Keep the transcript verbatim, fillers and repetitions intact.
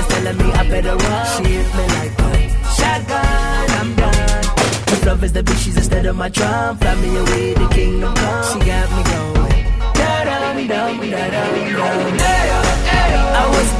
telling me I better run. She hit me like a shotgun, I'm done. If love is the bitch, she's instead of my drum. Fly me away to kingdom come. She got me going. Da-dum, dum, da-dum, dum. I was